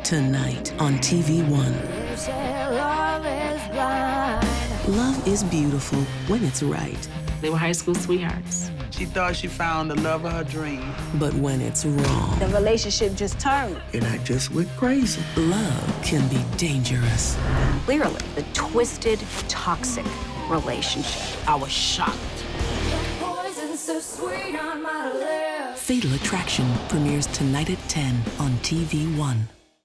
Tonight on TV1. Love is beautiful when it's right. They were high school sweethearts. She thought she found the love of her dream. But when it's wrong, the relationship just turned. And I just went crazy. Love can be dangerous. Clearly, the twisted, toxic relationship. I was shocked. Fatal Attraction premieres tonight at 10 on TV1.